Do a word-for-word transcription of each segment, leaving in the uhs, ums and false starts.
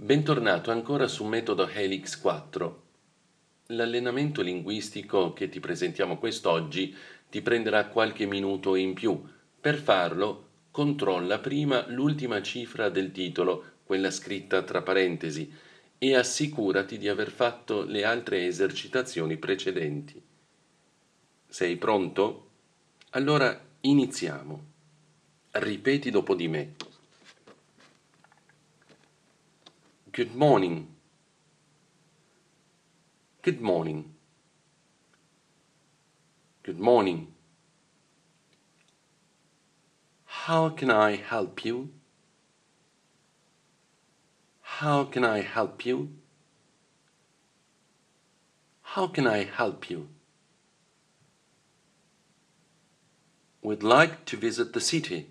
Bentornato ancora su Metodo Helix quattro. L'allenamento linguistico che ti presentiamo quest'oggi ti prenderà qualche minuto in più. Per farlo, controlla prima l'ultima cifra del titolo, quella scritta tra parentesi, e assicurati di aver fatto le altre esercitazioni precedenti. Sei pronto? Allora iniziamo. Ripeti dopo di me. Good morning. Good morning. Good morning. How can I help you? How can I help you? How can I help you? We'd like to visit the city.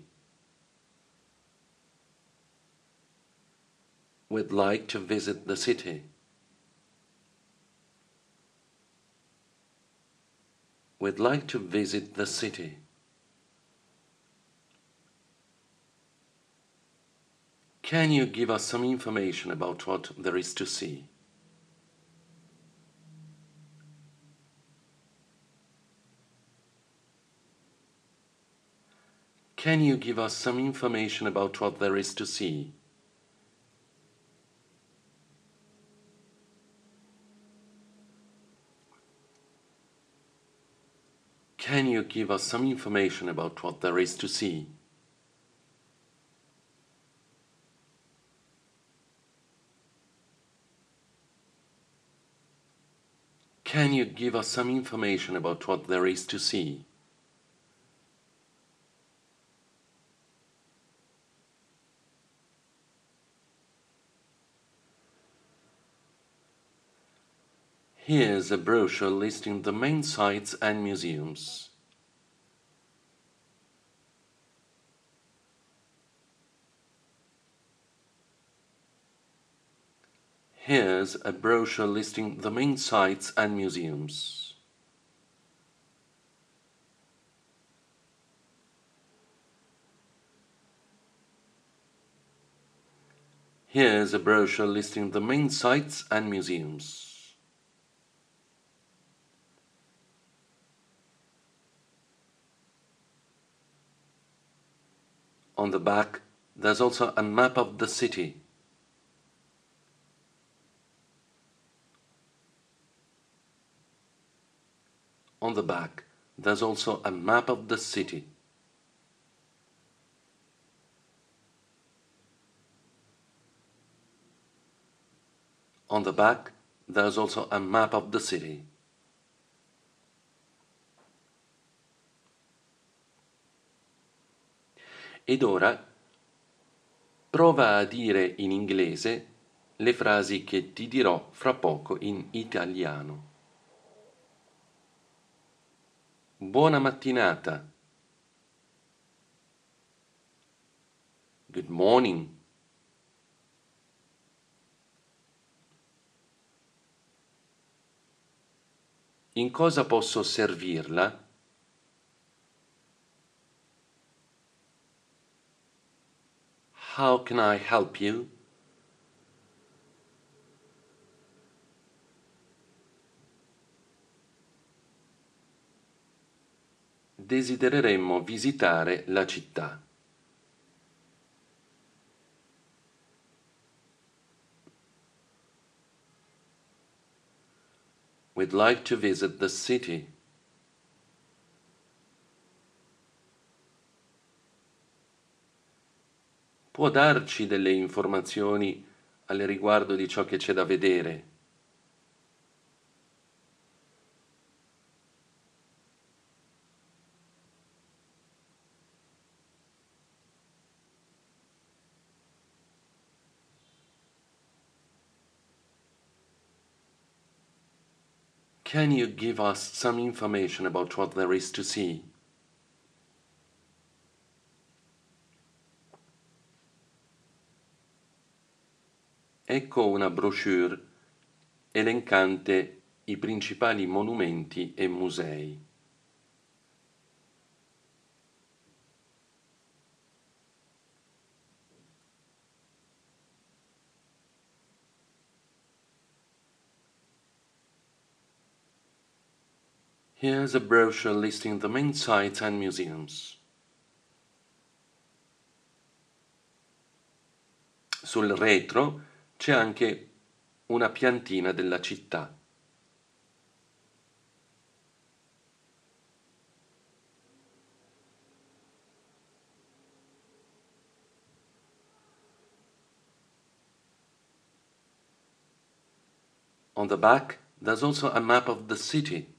We'd like to visit the city. We'd like to visit the city. Can you give us some information about what there is to see? Can you give us some information about what there is to see? Can you give us some information about what there is to see? Can you give us some information about what there is to see? Here's a brochure listing the main sites and museums. Here's a brochure listing the main sites and museums. Here's a brochure listing the main sites and museums. On the back, there's also a map of the city. On the back, there's also a map of the city. On the back, there's also a map of the city. Ed ora prova a dire in inglese le frasi che ti dirò fra poco in italiano. Buona mattinata. Good morning. In cosa posso servirla? How can I help you? Desidereremmo visitare la città. We'd like to visit the city. Può darci delle informazioni al riguardo di ciò che c'è da vedere? Can you give us some information about what there is to see? Ecco una brochure elencante i principali monumenti e musei. Here's a brochure listing the main sites and museums. Sul retro c'è anche una piantina della città. On the back, there's also a map of the city.